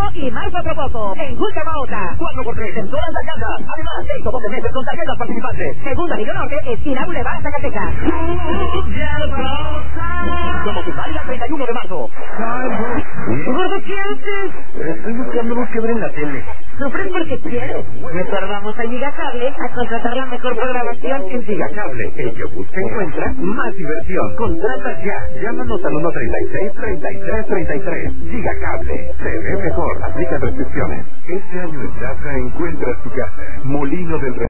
y más otro poco. En Julcamaota, 4x3 en todas las llantas. Además, 6 o 12 meses con tarjetas participantes. Segunda Anillo Norte, esquina Boulevard Zacatecas. Como tu válida 31 de marzo. Gordo, ¿qué haces? Estoy buscando algo que ver en la tele. Sufres porque quieres. Mejor vamos a Gigacable a contratar la mejor programación. En Gigacable, el que busca encuentra más diversión. Contrata ya. Llámanos al 136-3333. Gigacable. Se ve mejor. Aplica restricciones. Este año en Zafra encuentras tu casa. Molino del